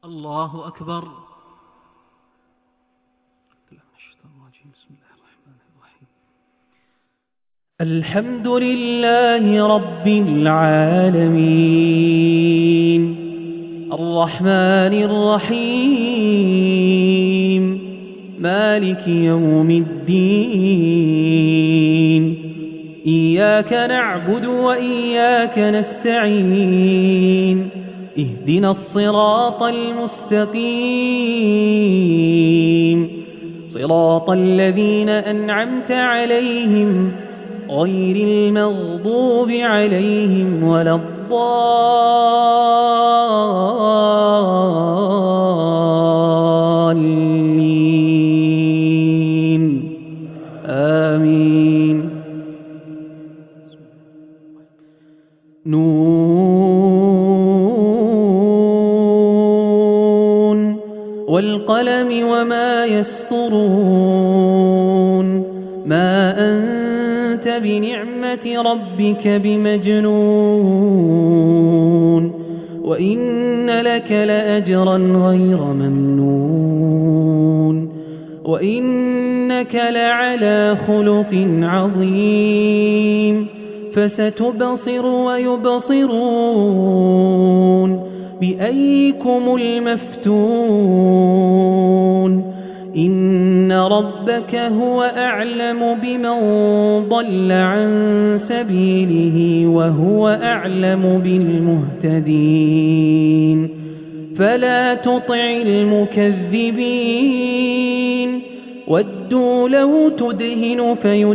الله أكبر. بسم الله الرحمن الرحيم. الحمد لله رب العالمين الرحمن الرحيم مالك يوم الدين إياك نعبد وإياك نستعين اهدنا الصراط المستقيم صراط الذين أنعمت عليهم غير المغضوب عليهم ولا الضالين آمين. نون والقلم وما يسطرون ما أنت بنعمة ربك بمجنون وإن لك لأجرا غير ممنون وإنك لعلى خلق عظيم فستبصر ويبصرون بأيكم المفتون إن ربك هو أعلم بمن ضل عن سبيله وهو أعلم بالمهتدين فلا تطع المكذبين ودوا لو تدهن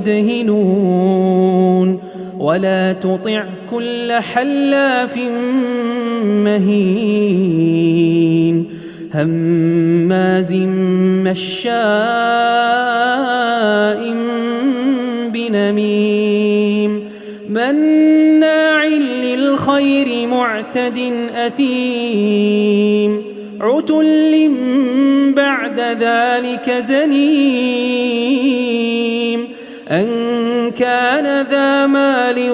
فيدهنون ولا تطع كل حلاف مهين هماز مشاء بنميم مناع للخير معتد أثيم عتل بعد ذلك زنيم أن كان ذا مال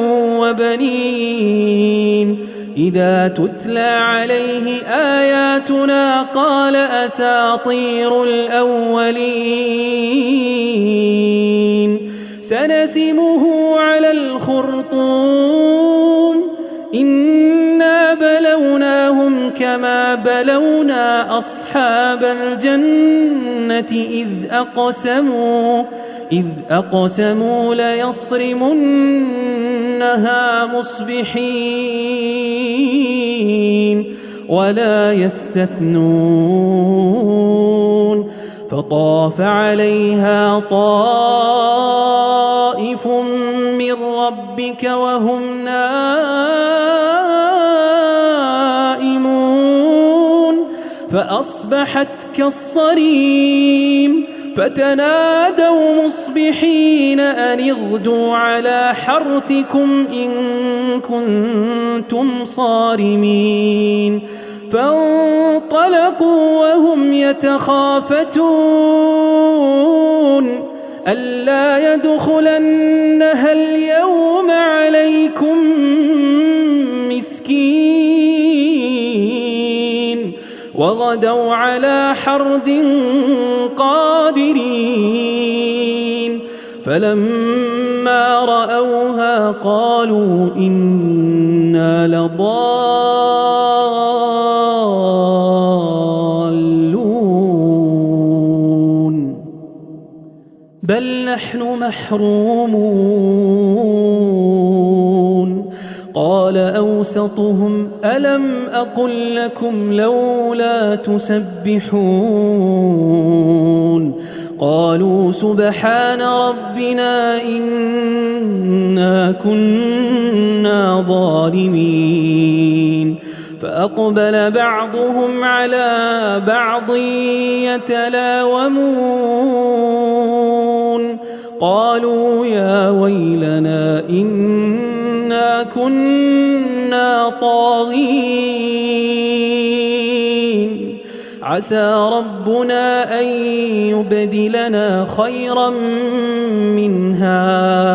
وبنين إذا تتلى عليه آياتنا قال أساطير الأولين سنسمه على الخرطوم إنا بلوناهم كما بلونا أصحاب الجنة إذ أقسموا ليصرمنها مصبحين ولا يستثنون فطاف عليها طائف من ربك وهم نائمون فأصبحت كالصريم فتنادوا مصبحين أن اغدوا على حرثكم إن كنتم صارمين فانطلقوا وهم يتخافتون ألا يدخلنها اليوم عليكم مسكين وغدوا على حرد قادرين فلما رأوها قالوا إنا لضالون بل نحن محرومون قال أوسطهم ألم أقل لكم لولا تسبحون قالوا سبحان ربنا إنا كنا ظالمين فأقبل بعضهم على بعض يتلاومون قالوا يا ويلنا إنا كنا طاغين عسى ربنا أن يبدلنا خيرا منها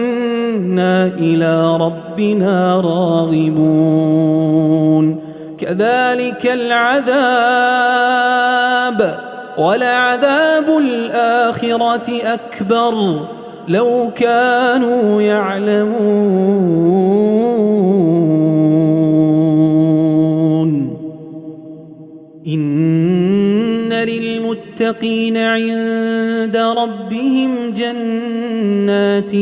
إنا إلى ربنا راغبون كذلك العذاب ولعذاب الآخرة أكبر لو كانوا يعلمون إن للمتقين عند ربهم جنات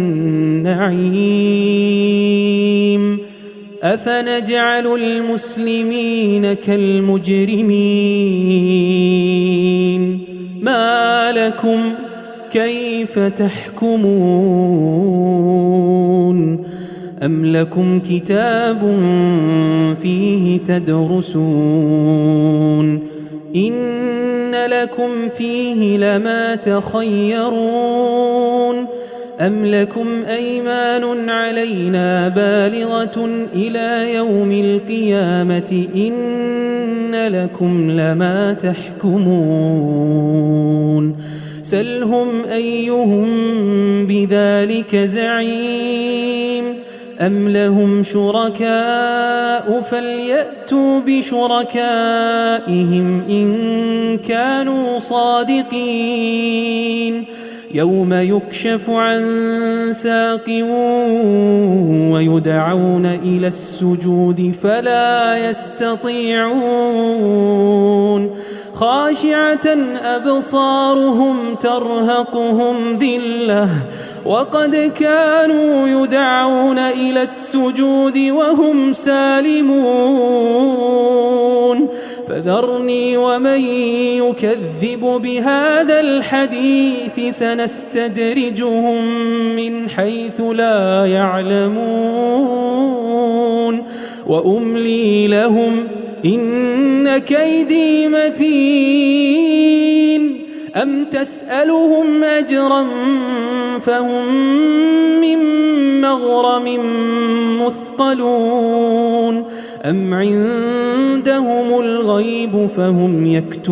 النعيم أفنجعل المسلمين كالمجرمين ما لكم كيف تحكمون أم لكم كتاب فيه تدرسون إن لكم فيه لما تخيرون أم لكم أيمان علينا بالغة إلى يوم القيامة إن لكم لما تحكمون سلهم أيهم بذلك زعيم أم لهم شركاء فليأتوا بشركائهم إن كانوا صادقين يوم يكشف عن ساق ويدعون إلى السجود فلا يستطيعون خاشعة أبصارهم ترهقهم ذلة وقد كانوا يدعون إلى السجود وهم سالمون فذرني ومن يكذب بهذا الحديث سنستدرجهم من حيث لا يعلمون وأملي لهم إن كيدي متين أم تسألهم أجرا فهم من مغرم مثقلون أم عندهم الغيب فهم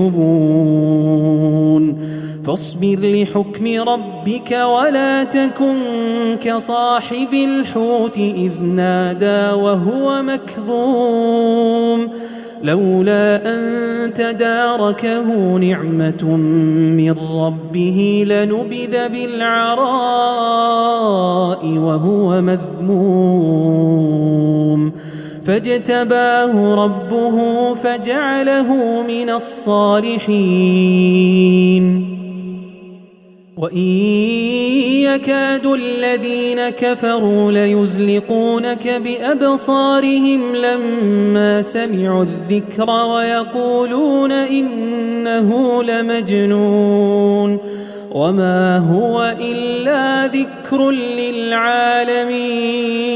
يكتبون فاصبر لحكم ربك ولا تكن كصاحب الحوت إذ نادى وهو مكظوم لولا أن تداركه نعمة من ربه لنبذ بالعراء وهو مذموم فاجتباه ربه فجعله من الصالحين وإن يكاد الذين كفروا ليزلقونك بأبصارهم لما سمعوا الذكر ويقولون إنه لمجنون وما هو إلا ذكر للعالمين